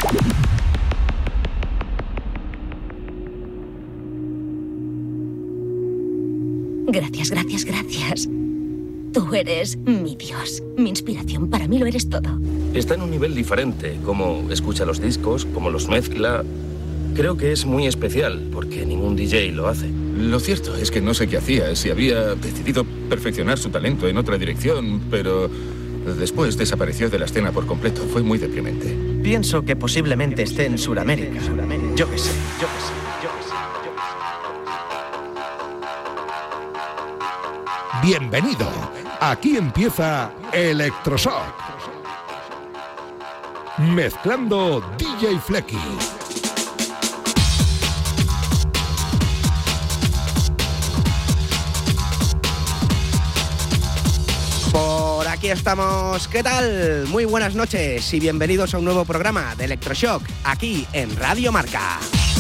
Gracias, gracias, gracias. Tú eres mi Dios, mi inspiración. Para mí lo eres todo. Está en un nivel diferente, como escucha los discos, como los mezcla. Creo que es muy especial, porque ningún DJ lo hace. Lo cierto es que no sé qué hacía, si había decidido perfeccionar su talento en otra dirección, pero después desapareció de la escena por completo. Fue muy deprimente. Pienso que posiblemente esté en Sudamérica. Yo qué sé. Bienvenido. Aquí empieza Electroshock. Mezclando DJ Flecky. Por aquí estamos. ¿Qué tal? Muy buenas noches y bienvenidos a un nuevo programa de Electroshock aquí en Radio Marca.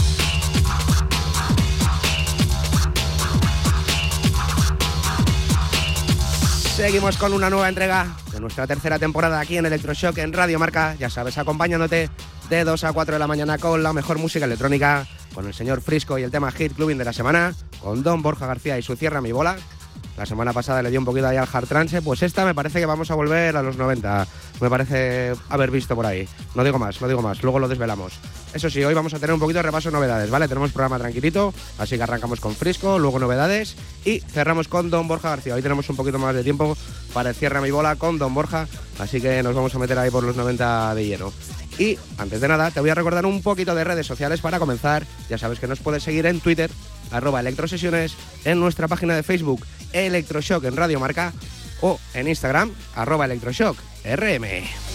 Seguimos con una nueva entrega de nuestra tercera temporada aquí en Electroshock en Radio Marca. Ya sabes, acompañándote de 2 a 4 de la mañana con la mejor música electrónica, con el señor Frisco y el tema Hit Clubbing de la semana, con Don Borja García y su Cierra mi bola. La semana pasada le dio un poquito ahí al hard trance, pues esta me parece que vamos a volver a los 90. Me parece haber visto por ahí. No digo más, luego lo desvelamos. Eso sí, hoy vamos a tener un poquito de repaso de novedades, ¿vale? Tenemos programa tranquilito, así que arrancamos con Frisco, luego novedades y cerramos con Don Borja García. Hoy tenemos un poquito más de tiempo para el Cierra mi bola con Don Borja, así que nos vamos a meter ahí por los 90 de lleno. Y antes de nada, te voy a recordar un poquito de redes sociales para comenzar. Ya sabes que nos puedes seguir en Twitter, @electrosesiones, en nuestra página de Facebook, Electroshock en Radio Marca, o en Instagram, @electroshock_rm.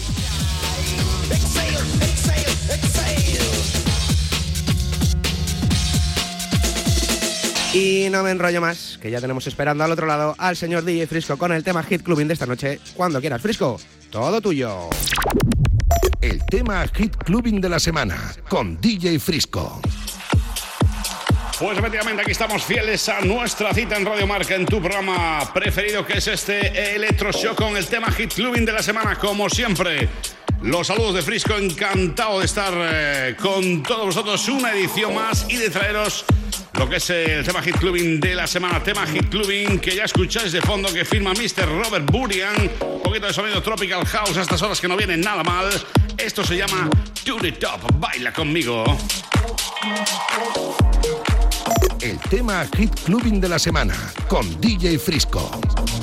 Y no me enrollo más, que ya tenemos esperando al otro lado al señor DJ Frisco con el tema Hit Clubbing de esta noche. Cuando quieras, Frisco, todo tuyo. El tema Hit Clubbing de la semana con DJ Frisco. Pues efectivamente aquí estamos fieles a nuestra cita en Radio Marca, en tu programa preferido, que es este Electroshock con el tema Hit Clubbing de la semana. Como siempre, los saludos de Frisco, encantado de estar con todos vosotros una edición más y de traeros lo que es el tema Hit Clubbing de la semana. Tema Hit Clubbing que ya escucháis de fondo, que firma Mr. Robert Burian. Un poquito de sonido Tropical House a estas horas que no vienen nada mal. Esto se llama To The Top, baila conmigo. El tema Hit Clubbing de la semana con DJ Frisco.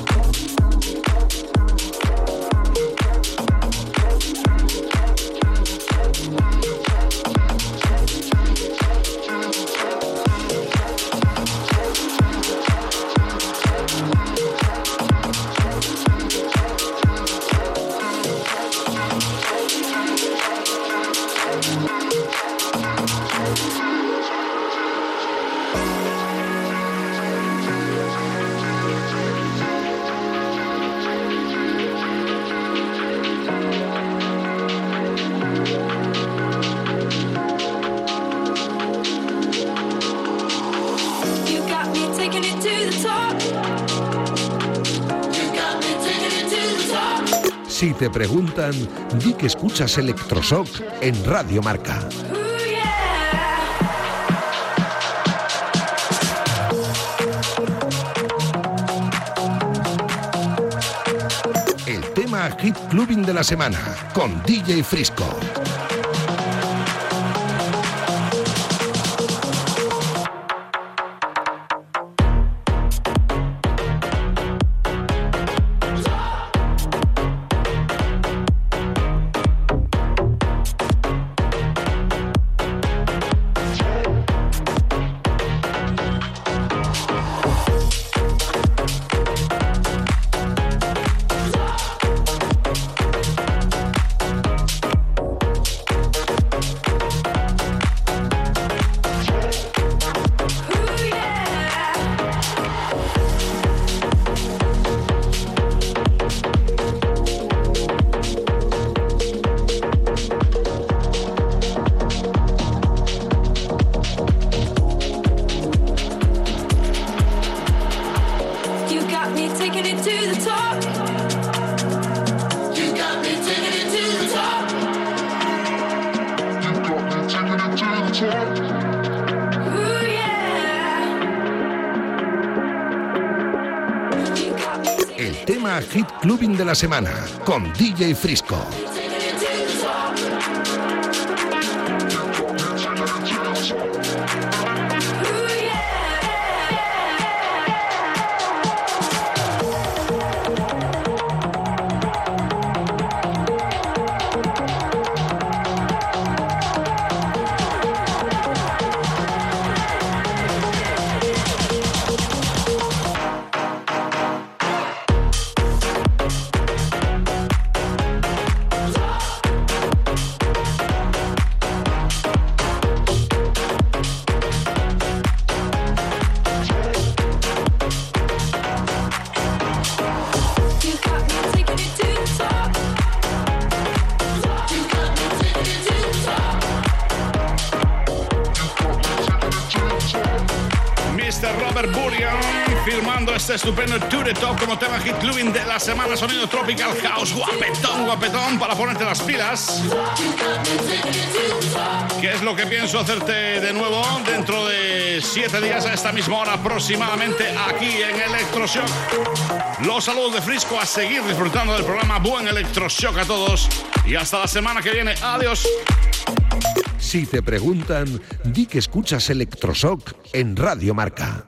Si te preguntan, di que escuchas Electroshock en Radio Marca. El tema Hit Clubbing de la semana con DJ Frisco. El tema Hit Clubbing de la semana con DJ Frisco. Estupendo To The Top como tema Hit Clubbing de la semana, sonido Tropical House, guapetón para ponerte las pilas. ¿Qué es lo que pienso hacerte de nuevo dentro de 7 días a esta misma hora aproximadamente aquí en Electroshock? Los saludos de Frisco, a seguir disfrutando del programa. Buen Electroshock a todos y hasta la semana que viene. Adiós. Si te preguntan, di que escuchas Electroshock en Radio Marca.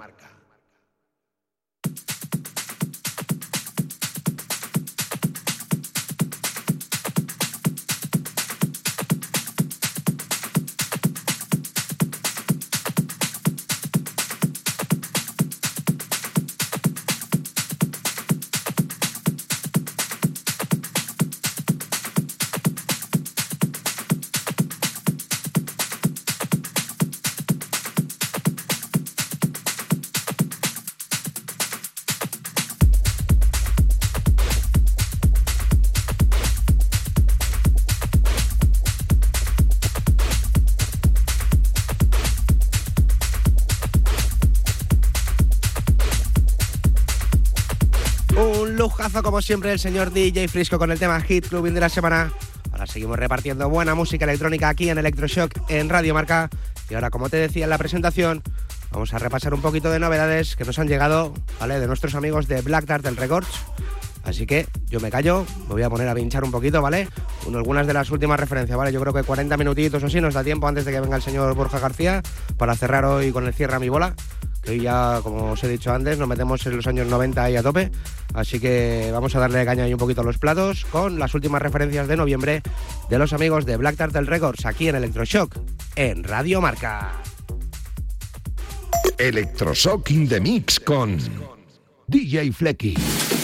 Lujazo como siempre el señor DJ Frisco con el tema Hit Clubbing de la semana. Ahora seguimos repartiendo buena música electrónica aquí en Electroshock en Radio Marca. Y ahora, como te decía en la presentación, vamos a repasar un poquito de novedades que nos han llegado, ¿vale?, de nuestros amigos de Black Turtle Records. Así que yo me callo, me voy a poner a pinchar un poquito, ¿vale? Algunas de las últimas referencias, ¿vale? Yo creo que 40 minutitos o así nos da tiempo antes de que venga el señor Borja García para cerrar hoy con el cierre a mi bola. Que hoy ya, como os he dicho antes, nos metemos en los años 90 ahí a tope. Así que vamos a darle caña ahí un poquito a los platos con las últimas referencias de noviembre de los amigos de Black Turtle Records aquí en Electroshock en Radio Marca. Electroshock in the Mix con DJ Flecky.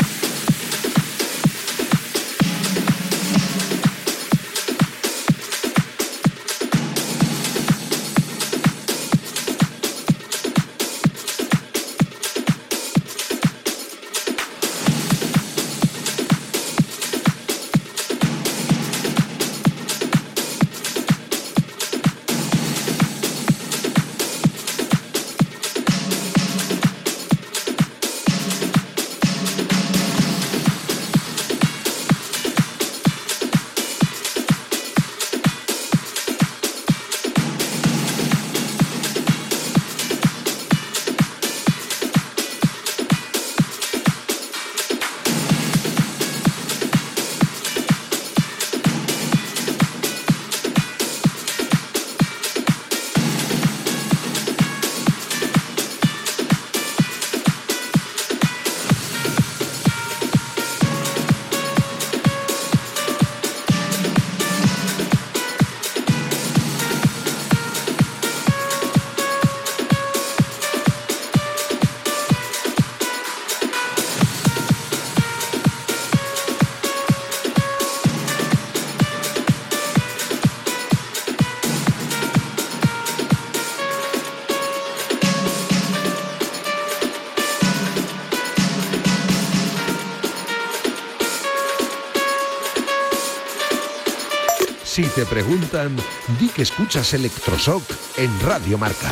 Si te preguntan, di que escuchas Electroshock en Radio Marca.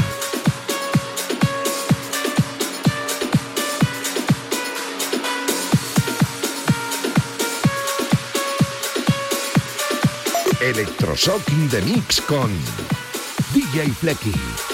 Electroshock in the Mix con DJ Flecky.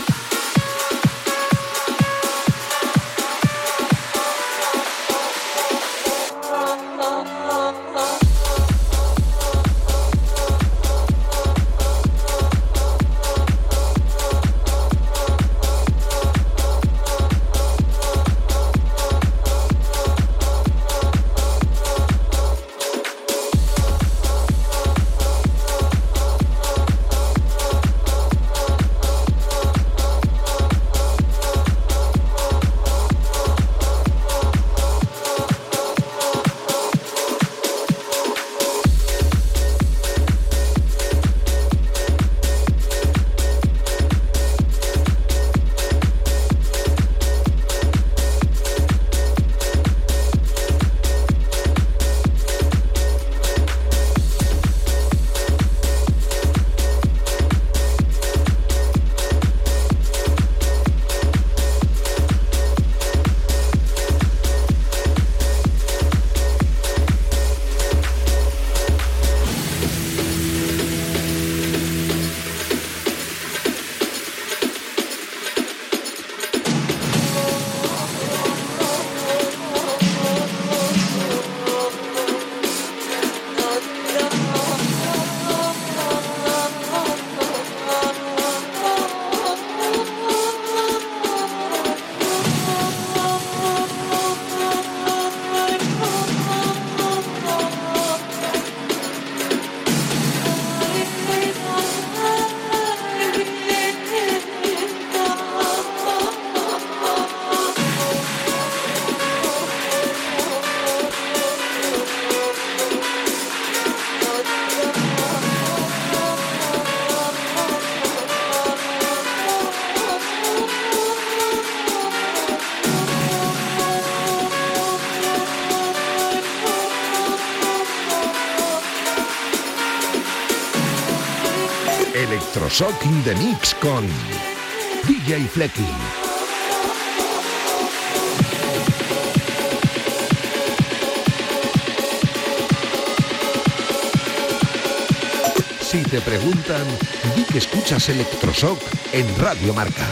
Electroshock in the Mix con DJ Flecky. Si te preguntan, di que escuchas Electroshock en Radio Marca.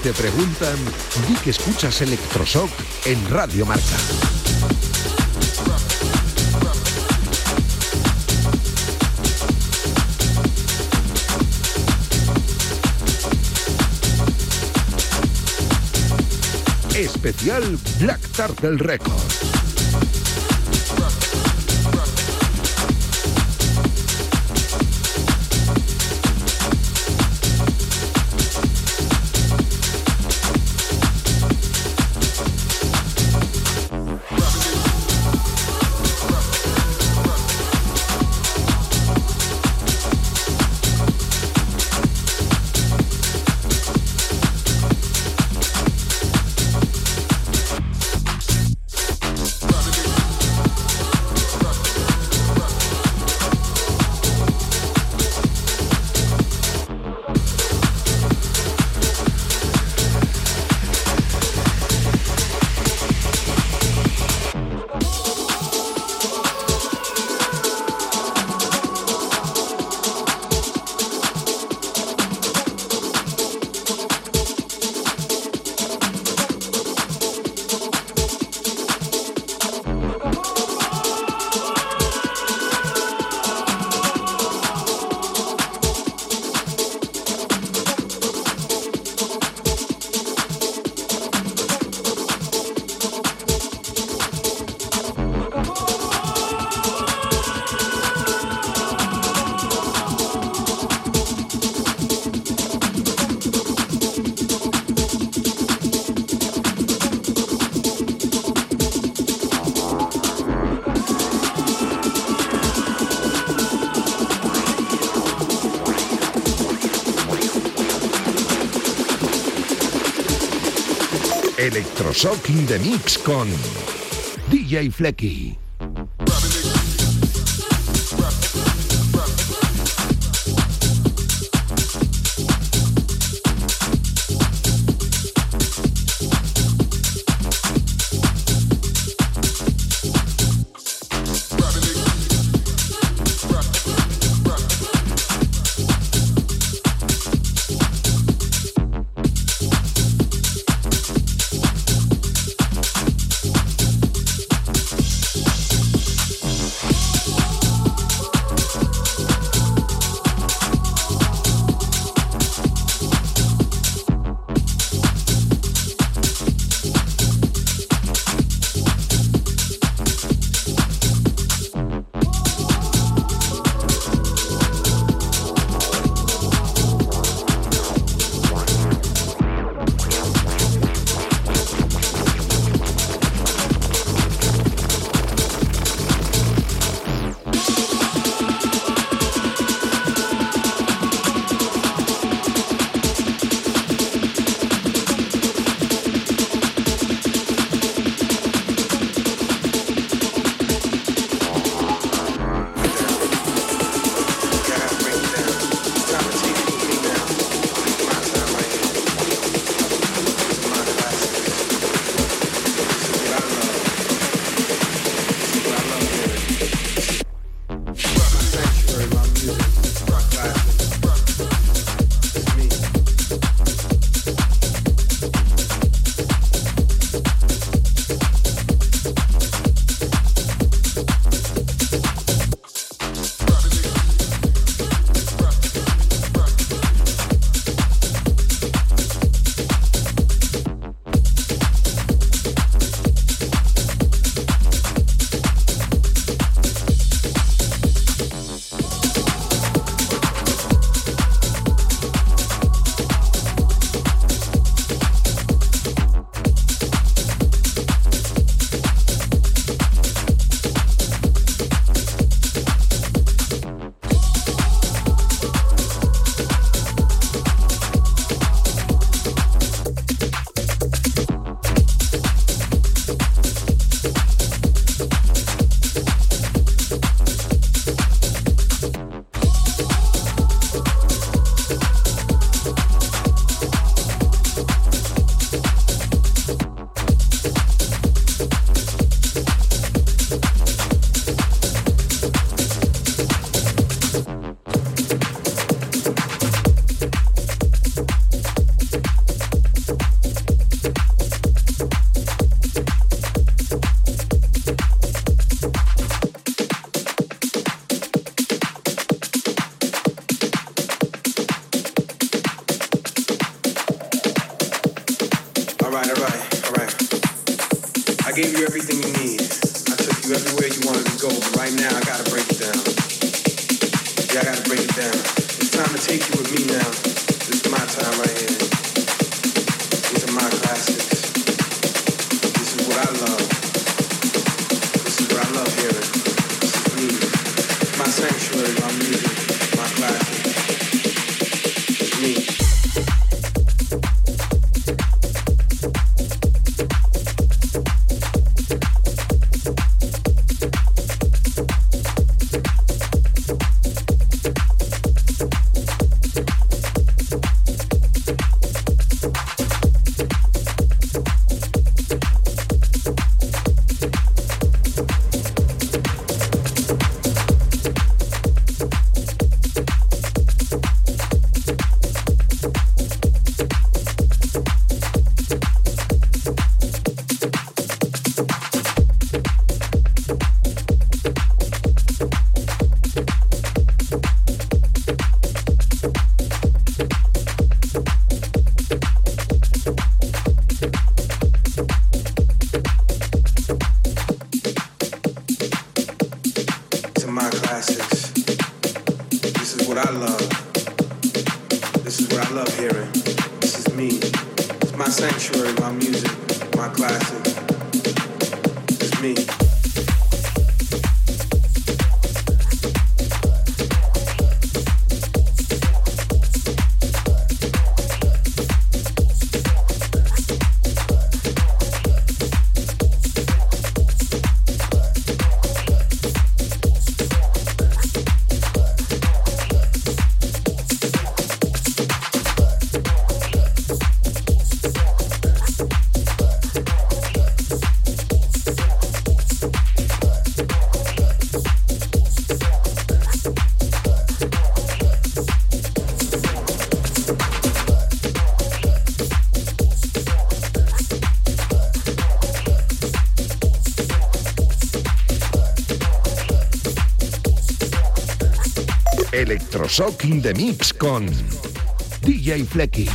te preguntan, di que escuchas Electroshock en Radio Marca. Especial Black Turtle Records. Electroshock in the Mix con DJ Flecky. I gave you everything you need. I took you everywhere you wanted to go, but right now I gotta break it down. Yeah, I gotta break it down. It's time to take you with me now. This is my time right here. These are my classics. This is what I love. This is what I love hearing. This is me. My sanctuary, my music, my classics. It's me. Electroshock in the Mix con DJ Flecky.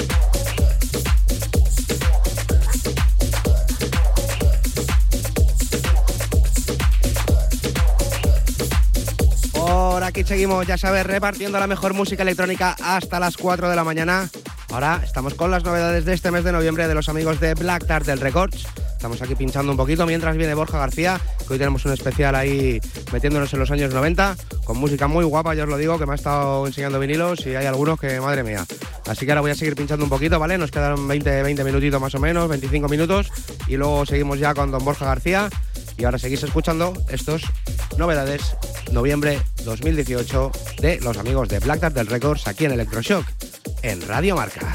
Por aquí seguimos, ya sabes, repartiendo la mejor música electrónica hasta las 4 de la mañana. Ahora estamos con las novedades de este mes de noviembre de los amigos de Black Turtle Records. Estamos aquí pinchando un poquito mientras viene Borja García, que hoy tenemos un especial ahí metiéndonos en los años 90, con música muy guapa, ya os lo digo, que me ha estado enseñando vinilos y hay algunos que, madre mía. Así que ahora voy a seguir pinchando un poquito, ¿vale? Nos quedan 20 minutitos más o menos, 25 minutos, y luego seguimos ya con don Borja García. Y ahora seguís escuchando estos novedades noviembre 2018 de los amigos de Black Turtle Records aquí en Electroshock, en Radio Marca.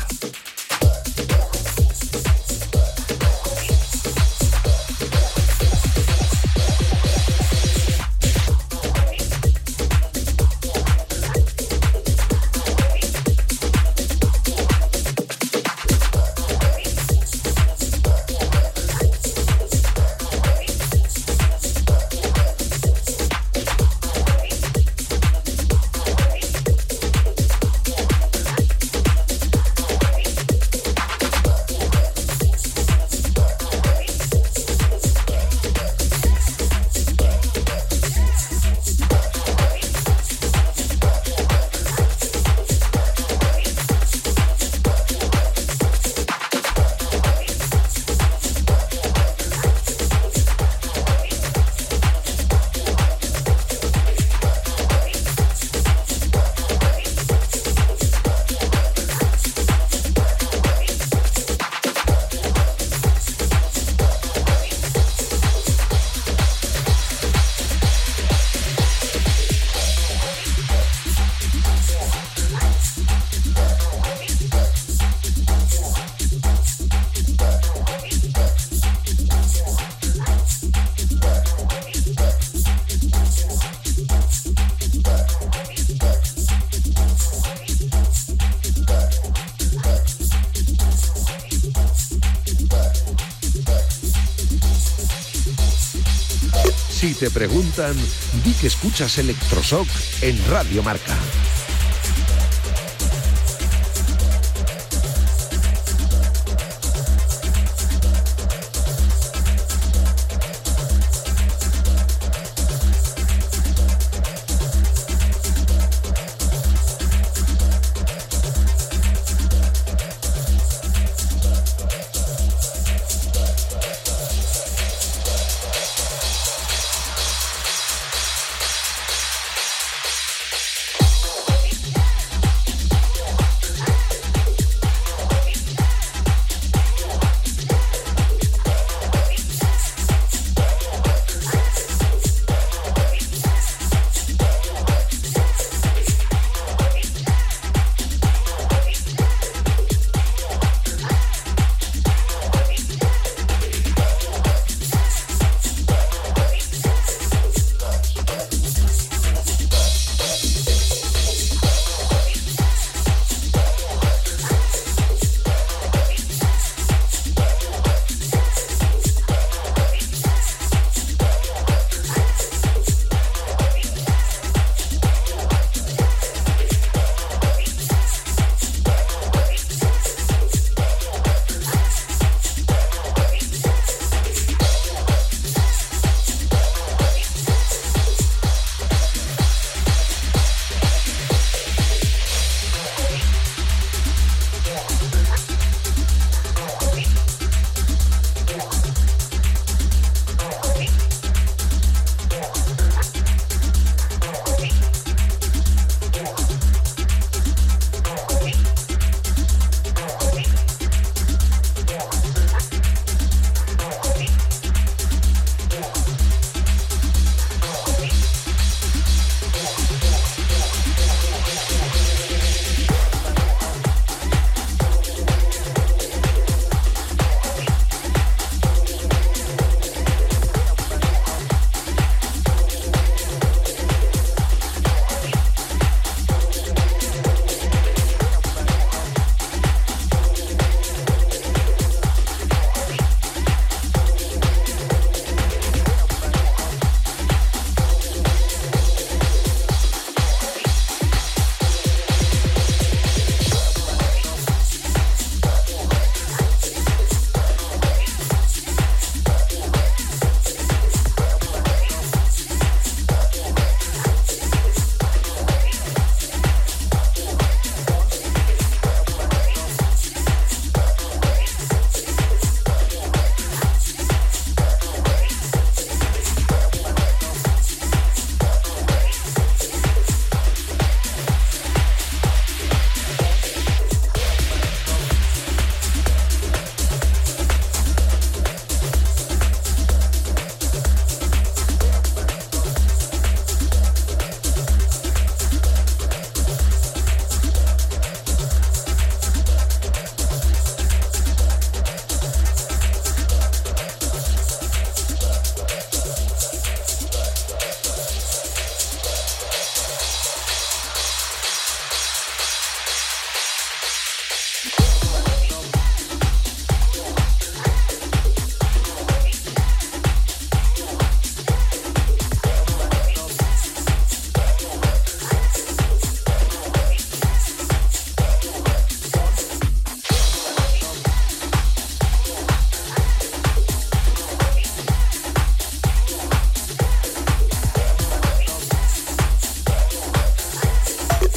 Si te preguntan, di que escuchas Electroshock en Radio Marca.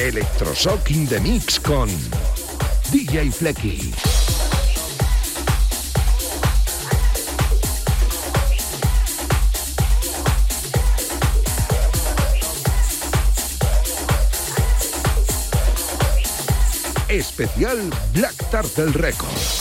Electroshock in the Mix con DJ Flecky. Especial Black Turtle Records.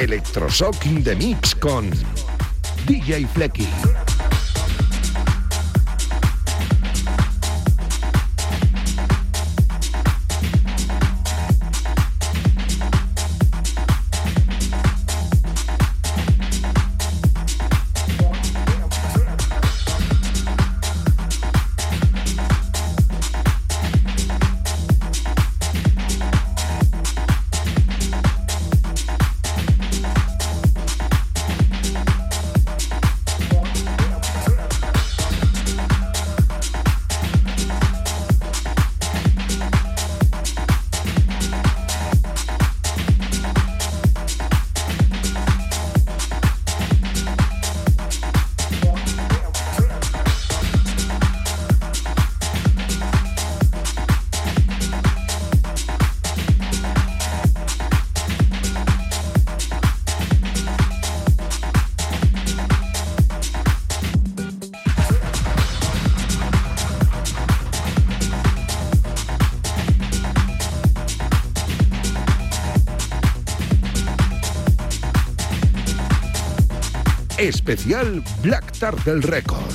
Electroshock in the Mix con DJ Flecky. Especial Black Turtle Records.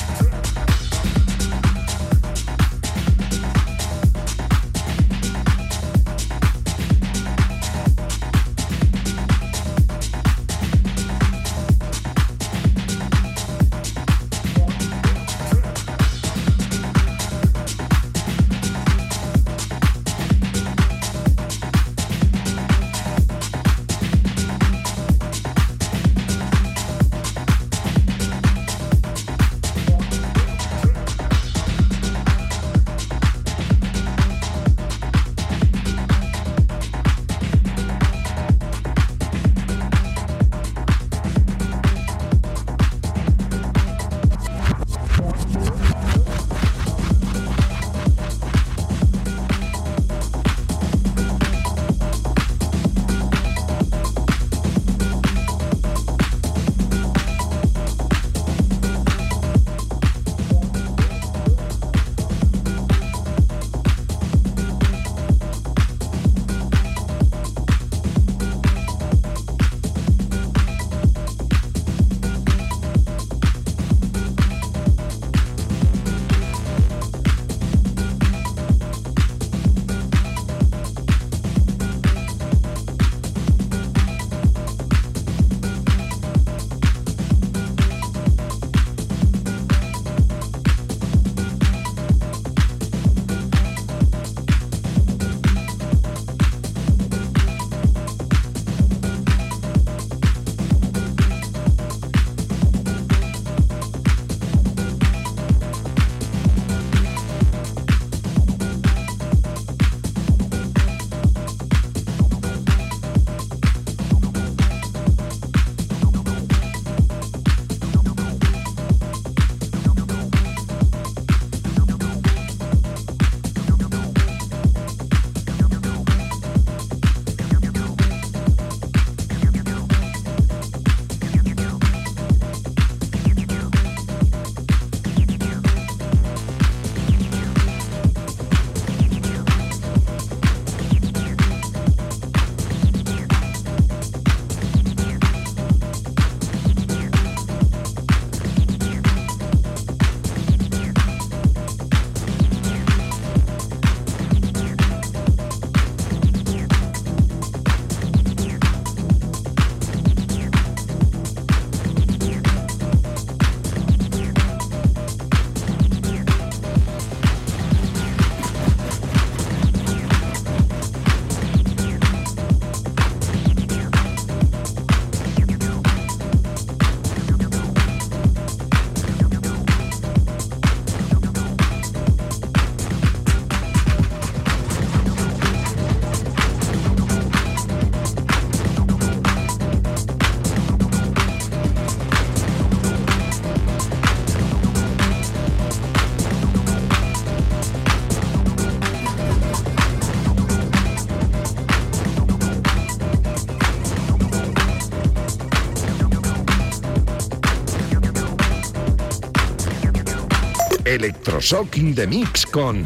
Electroshock in the Mix con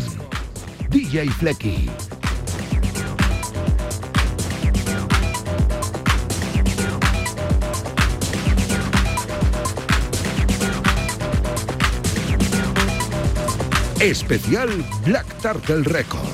DJ Flecky. Especial Black Turtle Records.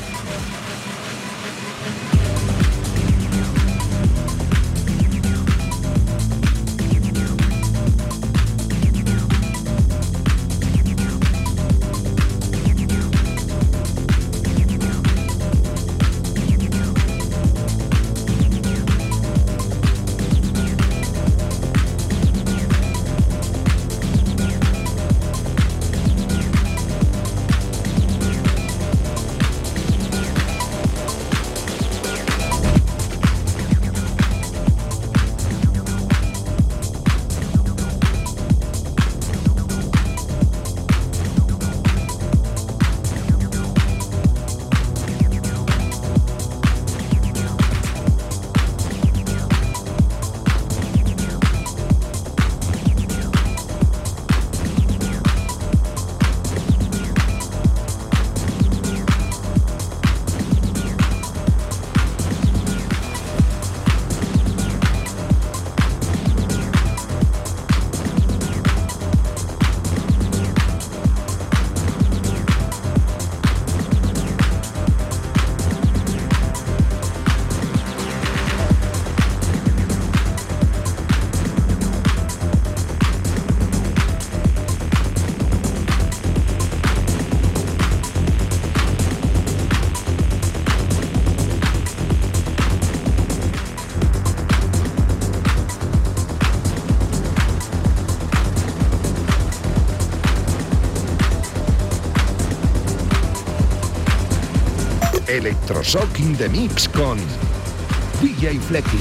Electroshock in the Mix con DJ Flecky.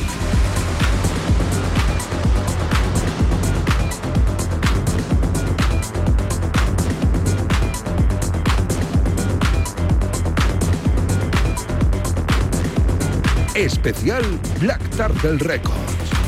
Especial Black Turtle Records.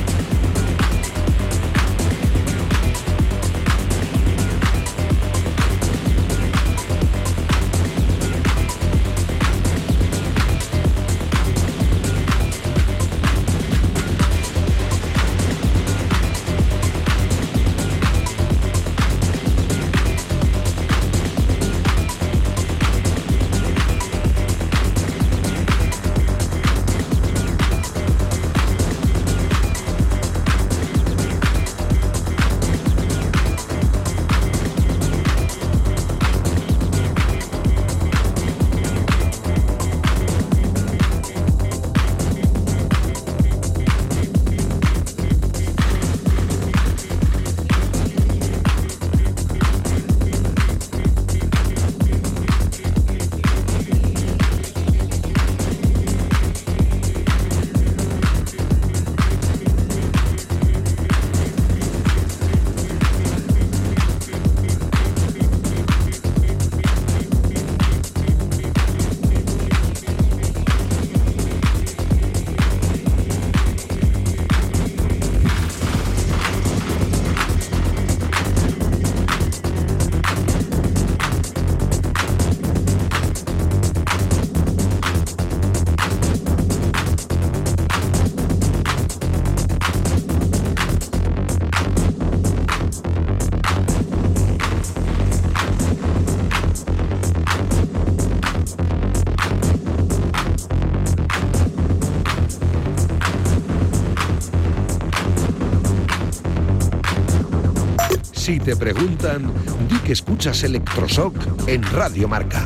Si te preguntan, di que escuchas Electroshock en Radio Marca.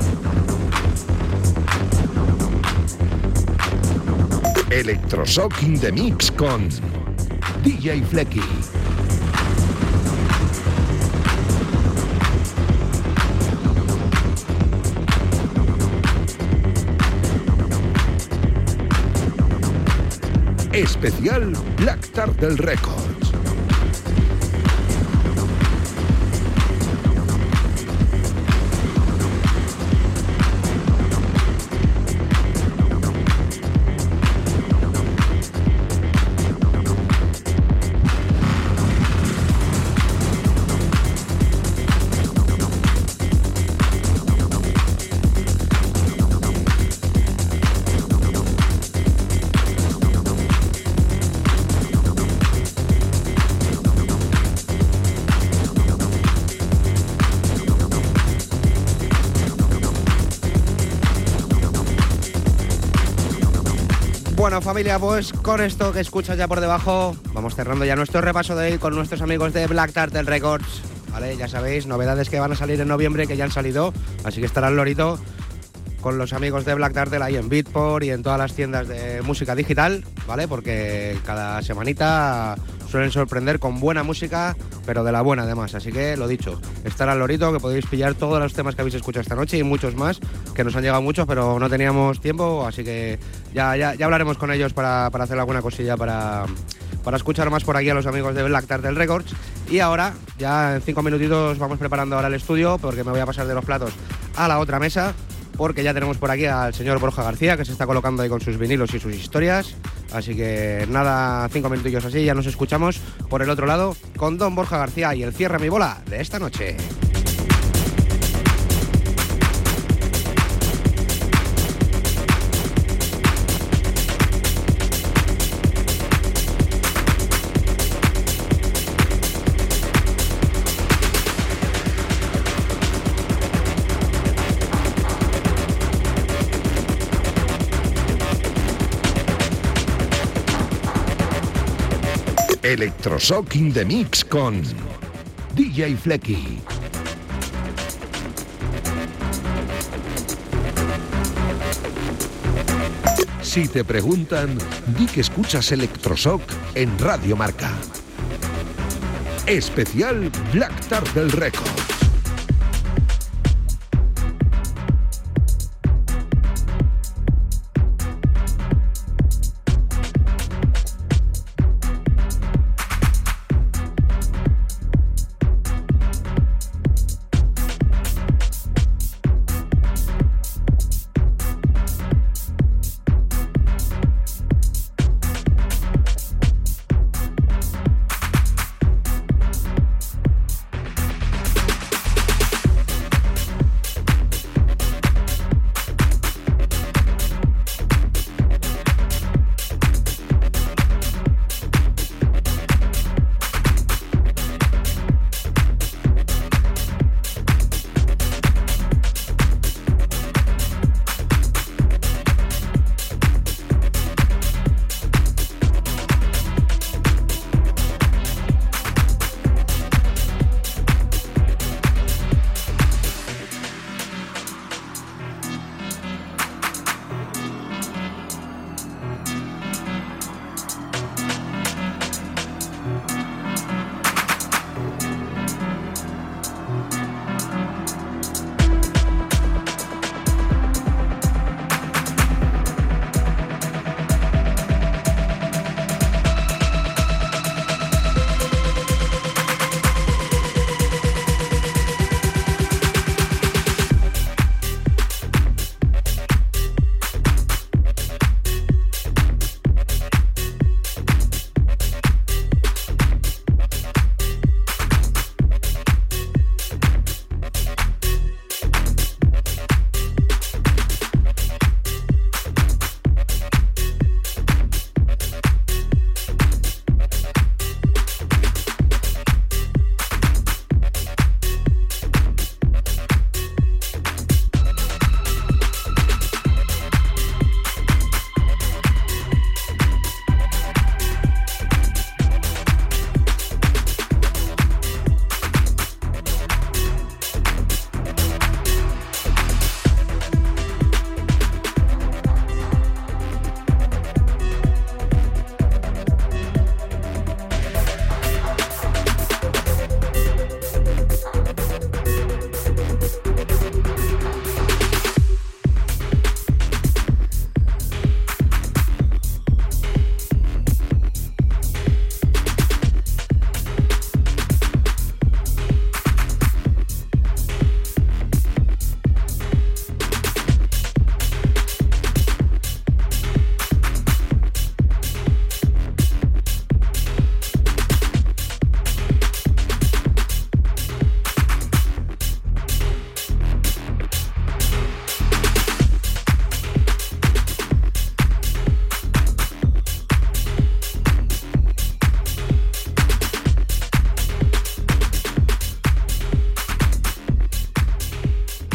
Electroshock in the Mix con DJ Flecky. Especial Black Turtle Records. Bueno, familia, pues con esto que escuchas ya por debajo, vamos cerrando ya nuestro repaso de hoy con nuestros amigos de Black Turtle Records. Vale, ya sabéis, novedades que van a salir en noviembre, que ya han salido, así que estará el lorito con los amigos de Black Turtle ahí en Beatport y en todas las tiendas de música digital, ¿vale? Porque cada semanita suelen sorprender con buena música, pero de la buena además. Así que, lo dicho, estará el lorito, que podéis pillar todos los temas que habéis escuchado esta noche y muchos más, que nos han llegado muchos, pero no teníamos tiempo, así que ya hablaremos con ellos para hacer alguna cosilla para escuchar más por aquí a los amigos de Black Turtle Records. Y ahora, ya en 5 minutitos vamos preparando ahora el estudio, porque me voy a pasar de los platos a la otra mesa, porque ya tenemos por aquí al señor Borja García, que se está colocando ahí con sus vinilos y sus historias. Así que nada, 5 minutillos así, ya nos escuchamos por el otro lado con don Borja García y el cierre mi bola de esta noche. Electroshock in the Mix con DJ Flecky. Si te preguntan, di que escuchas Electroshock en Radio Marca. Especial Black Turtle Records.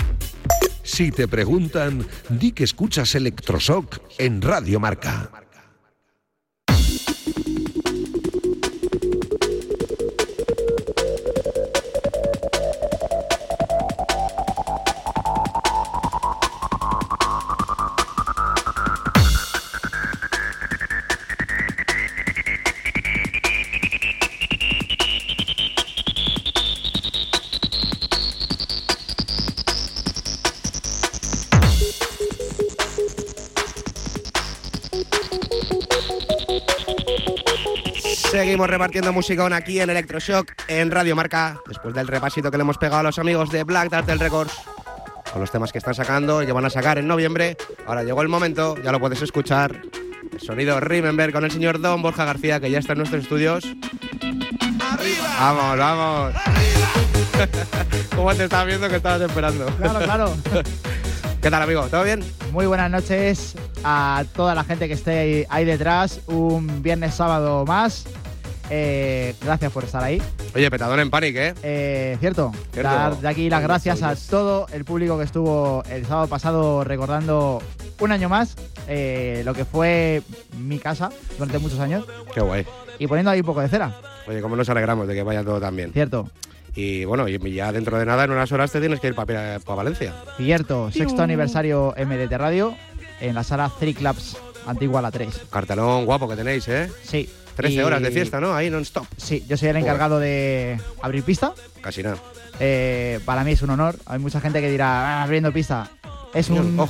Si te preguntan, di que escuchas Electroshock en Radio Marca. Seguimos repartiendo musicón aquí en Electroshock, en Radio Marca, después del repasito que le hemos pegado a los amigos de Black Turtle Records, con los temas que están sacando y que van a sacar en noviembre. Ahora llegó el momento, ya lo puedes escuchar, el sonido Remember con el señor Don Borja García, que ya está en nuestros estudios. ¡Arriba! ¡Vamos, vamos! ¿Cómo te estabas viendo que estabas esperando? Claro. ¿Qué tal, amigo? ¿Todo bien? Muy buenas noches a toda la gente que esté ahí detrás. Un viernes sábado más. Gracias por estar ahí. Oye, petadón en Panic, ¿eh? Cierto. Dar de aquí las gracias a todo el público que estuvo el sábado pasado recordando un año más lo que fue mi casa durante muchos años. Qué guay. Y poniendo ahí un poco de cera. Oye, cómo nos alegramos de que vaya todo tan bien. Cierto. Y bueno, y ya dentro de nada, en unas horas te tienes que ir para Valencia. Cierto. Sexto aniversario MDT Radio en la sala Three Clubs, antigua La 3. Cartelón guapo que tenéis, ¿eh? Sí. 13 horas de fiesta, ¿no? Ahí non-stop. Sí, yo soy el encargado de abrir pista. Casi nada. Para mí es un honor. Hay mucha gente que dirá, abriendo pista. Es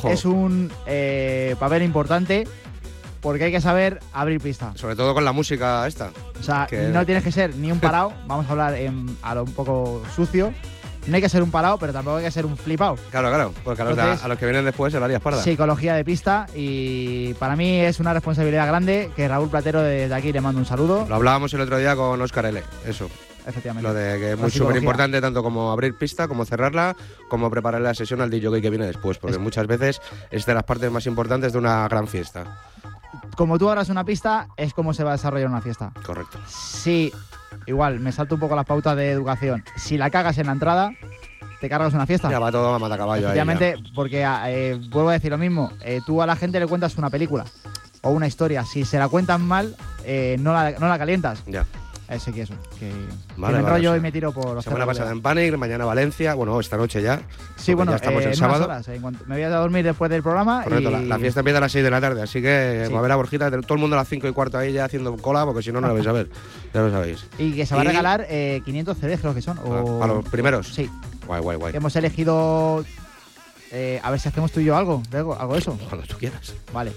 un papel importante porque hay que saber abrir pista. Sobre todo con la música esta. O sea, no tienes que ser ni un parado. Vamos a hablar a lo un poco sucio. No hay que ser un parado, pero tampoco hay que ser un flipado. Claro, porque a los que vienen después se la haría parda. Psicología de pista, y para mí es una responsabilidad grande, que Raúl Platero desde aquí le mando un saludo. Lo hablábamos el otro día con Óscar L, eso. Efectivamente. Lo de que es muy súper importante, tanto como abrir pista, como cerrarla, como preparar la sesión al DJ que viene después, porque muchas veces es de las partes más importantes de una gran fiesta. Como tú abras una pista, es como se va a desarrollar una fiesta. Correcto. Sí. Igual, me salto un poco las pautas de educación. Si la cagas en la entrada, te cargas una fiesta. Ya va todo a matacaballo. Efectivamente, porque vuelvo a decir lo mismo. Tú a la gente le cuentas una película o una historia. Si se la cuentan mal, no la calientas. Ya. Así que eso. Que vale, me enrollo sí. Y me tiro por los semana pasada en Panic, mañana Valencia. Bueno, esta noche ya. Sí, bueno, ya estamos el sábado. Horas, me voy a dormir después del programa. Correcto, y... la fiesta empieza a las 6 de la tarde, así que va a haber a Borjita, todo el mundo a las 5 y cuarto ahí ya haciendo cola, porque si no, no lo vais a ver. Ya lo sabéis. Y que se va a regalar 500 CDs, creo que son. ¿A los primeros? Sí. Guay. Hemos elegido... a ver si hacemos tú y yo algo de eso. Cuando tú quieras. Vale.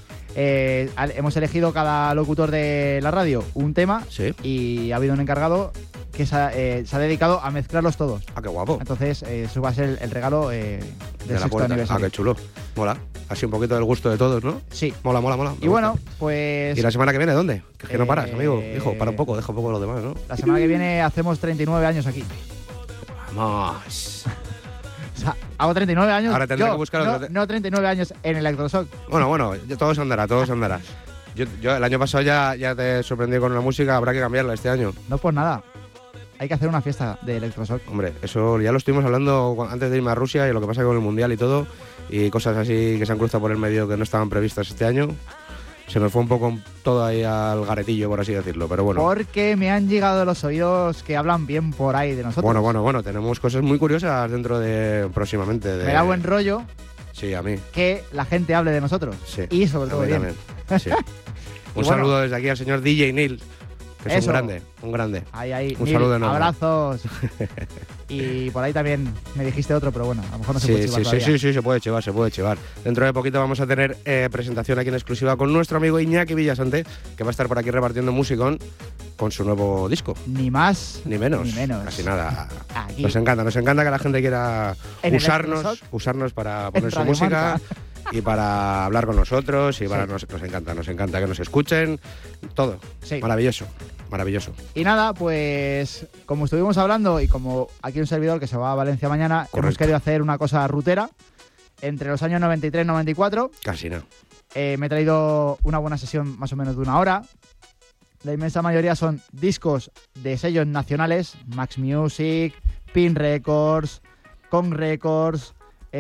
Hemos elegido cada locutor de la radio un tema. Sí. Y ha habido un encargado que se ha dedicado a mezclarlos todos. Ah, qué guapo. Entonces, eso va a ser el regalo del sexto aniversario. Ah, qué chulo. Mola. Así un poquito del gusto de todos, ¿no? Sí. Mola. Y bueno, pues... ¿Y la semana que viene dónde? Que no paras, amigo. Hijo, para un poco, deja un poco lo demás, ¿no? La semana que viene hacemos 39 años aquí. Vamos. O sea, hago 39 años. Ahora tendré que buscar no 39 años en Electroshock. Bueno, todo se andará. Yo el año pasado ya te sorprendí con una música, habrá que cambiarla este año. No por nada. Hay que hacer una fiesta de Electroshock. Hombre, eso ya lo estuvimos hablando antes de irme a Rusia, y lo que pasa con el Mundial y todo, y cosas así que se han cruzado por el medio que no estaban previstas este año. Se nos fue un poco todo ahí al garetillo, por así decirlo, pero bueno. Porque me han llegado los oídos que hablan bien por ahí de nosotros. Bueno, tenemos cosas muy curiosas dentro de próximamente. Me da buen rollo. Sí, a mí. Que la gente hable de nosotros. Sí. Y sobre todo bien. También. Sí. Un saludo desde aquí al señor DJ Neil, que es un grande. Ahí. Un Neil, saludo enorme. Abrazos. Y por ahí también me dijiste otro, pero bueno, a lo mejor no se puede chivar todavía. Sí, se puede chivar. Dentro de poquito vamos a tener presentación aquí en exclusiva con nuestro amigo Iñaki Villasante, que va a estar por aquí repartiendo musicón con su nuevo disco. Ni más ni menos. Casi nada. Aquí. Nos encanta que la gente quiera usarnos para poner su música. Y para hablar con nosotros, y para nos encanta que nos escuchen, todo. Sí. Maravilloso. Y nada, pues como estuvimos hablando, y como aquí un servidor que se va a Valencia mañana, hemos querido hacer una cosa rutera entre los años 93 y 94. Casi no. Me he traído una buena sesión más o menos de 1 hora. La inmensa mayoría son discos de sellos nacionales: Max Music, Pin Records, Kong Records,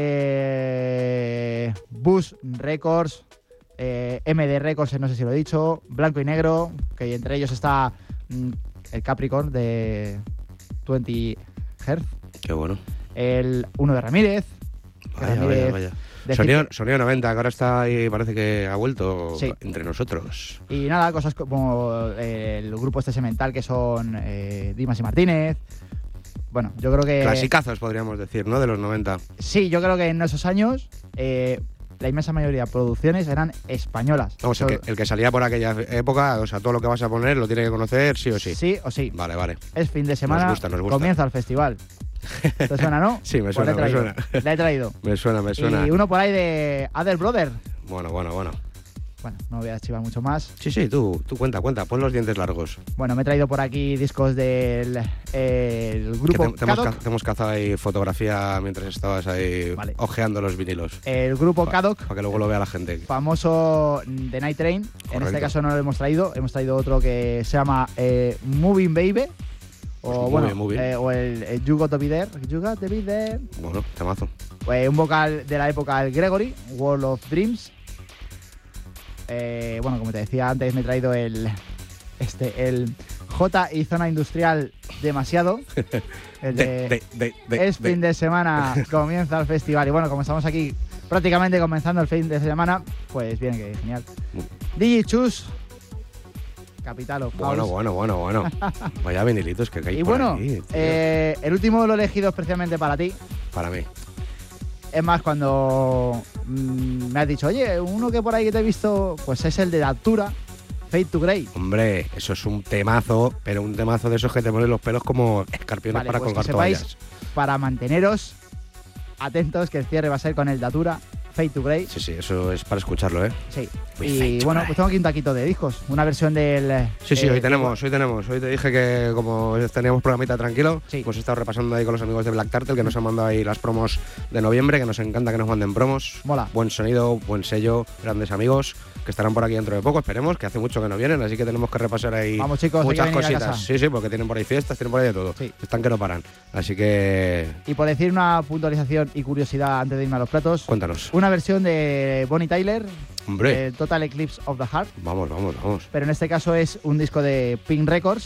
Bus Records, MD Records, no sé si lo he dicho, Blanco y Negro, que entre ellos está el Capricorn de 20 Hz. Qué bueno. El uno de Ramírez. Vaya. Sonido 90, que ahora está ahí, parece que ha vuelto entre nosotros. Y nada, cosas como el grupo este semental, que son Dimas y Martínez. Bueno, yo creo que... Clasicazos, podríamos decir, ¿no? De los 90. Sí, yo creo que en esos años te la inmensa mayoría de producciones eran españolas. Vamos, el que salía por aquella época, o sea, todo lo que vas a poner lo tiene que conocer sí o sí. Sí o sí. Vale, vale. Es fin de semana, Nos gusta. comienza el festival. ¿Te suena, no? Sí, me suena, pues me suena. La he traído. Me suena. Y uno por ahí de Other Brother. Bueno. Bueno, no voy a chivar mucho más. Sí, tú cuenta, pon los dientes largos. Bueno, me he traído por aquí discos del el grupo Kadok. Te hemos cazado ahí fotografía mientras estabas ahí ojeando los vinilos. El grupo Kadok. Para que luego lo vea la gente. Famoso The Night Train. Correcto. En este caso no lo hemos traído otro que se llama Moving Baby. O o el You Got to Be There. You Got to Be There. Bueno, temazo. Un vocal de la época del Gregory, World of Dreams. Bueno, como te decía antes, me he traído el J y Zona Industrial Demasiado. El es fin de semana, comienza el festival. Y bueno, como estamos aquí prácticamente comenzando el fin de semana, pues bien, que genial. DJ Chus, Capital of House. Bueno. Vaya vinilitos que caen. Y por bueno, ahí, el último lo he elegido especialmente para ti. Para mí. Es más, cuando me has dicho, oye, uno que por ahí que te he visto, pues es el de Datura, Fade to Grey. Hombre, eso es un temazo, pero un temazo de esos que te ponen los pelos como escarpiones para colgar toallas. Para manteneros atentos, que el cierre va a ser con el Datura, Fade to Grey. Sí, eso es para escucharlo, ¿eh? Sí. Y bueno, pues tengo aquí un taquito de discos, una versión del... Sí, hoy tenemos. Hoy te dije que como teníamos programita tranquilo, hemos estado repasando ahí con los amigos de Black Turtle, que nos han mandado ahí las promos de noviembre, que nos encanta que nos manden promos. Mola. Buen sonido, buen sello, grandes amigos, que estarán por aquí dentro de poco, esperemos, que hace mucho que no vienen, así que tenemos que repasar ahí. Vamos, chicos, muchas cositas. Sí, porque tienen por ahí fiestas, tienen por ahí de todo. Sí. Están que no paran. Así que... Y por decir una puntualización y curiosidad antes de irme a los platos. Cuéntanos. Una versión de Bonnie Tyler. Hombre. Total Eclipse of the Heart. Vamos. Pero en este caso es un disco de Pink Records,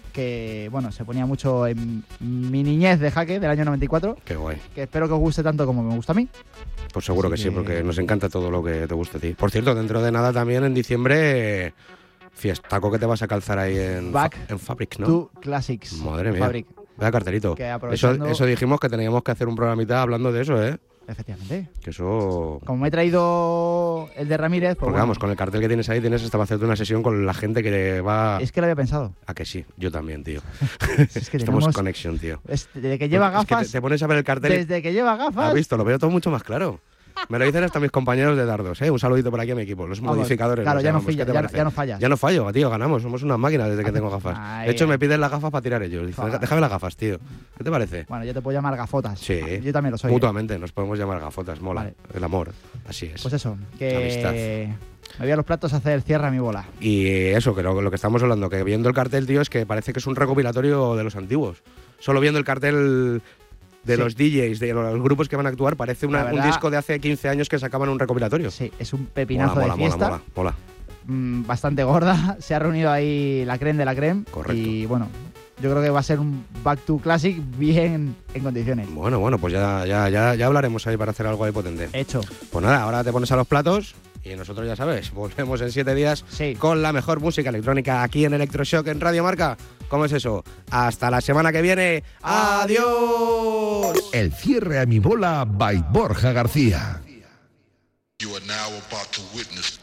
que bueno, se ponía mucho en mi niñez de Jaque del año 94. Qué guay. Que espero que os guste tanto como me gusta a mí. Pues seguro que sí, porque nos encanta todo lo que te guste a ti. Por cierto, dentro de nada también en diciembre, fiestaco que te vas a calzar ahí en Fabric, ¿no? To Classics. Madre mía. Fabric. Vaya cartelito. Eso dijimos que teníamos que hacer un programita hablando de eso, ¿eh? Efectivamente. Que eso... Como me he traído el de Ramírez... Pues porque vamos, con el cartel que tienes ahí, tienes hasta para hacerte una sesión con la gente que va... Es que lo había pensado. ¿A que sí? Yo también, tío. Es que estamos connection, tío. Desde que lleva gafas... Es que te pones a ver el cartel... Desde que lleva gafas... ¿Has visto? Lo veo todo mucho más claro. Me lo dicen hasta mis compañeros de dardos, ¿eh? Un saludito por aquí a mi equipo, los modificadores. Claro, ya no fallas. Ya no fallo, tío, ganamos, somos unas máquinas desde que tengo gafas. De hecho, me piden las gafas para tirar ellos. Dicen, déjame las gafas, tío. ¿Qué te parece? Bueno, yo te puedo llamar gafotas. Sí. Yo también lo soy. Mutuamente, nos podemos llamar gafotas, mola. Vale. El amor, así es. Pues eso, que... Amistad. Me voy a los platos a hacer cierra mi bola. Y eso, que lo que estamos hablando, que viendo el cartel, tío, es que parece que es un recopilatorio de los antiguos. Solo viendo el cartel... de los DJs, de los grupos que van a actuar, parece un disco de hace 15 años que sacaban un recopilatorio. Sí, es un pepinazo de fiesta. Mola. Bastante gorda. Se ha reunido ahí la creme de la creme. Correcto. Y bueno, yo creo que va a ser un Back to Classic bien en condiciones. Bueno, pues ya hablaremos ahí para hacer algo ahí potente. Hecho. Pues nada, ahora te pones a los platos y nosotros ya sabes, volvemos en 7 días con la mejor música electrónica aquí en Electroshock en Radio Marca. ¿Cómo es eso? Hasta la semana que viene. ¡Adiós! El cierre a mi bola by Borja García. You are now about to witness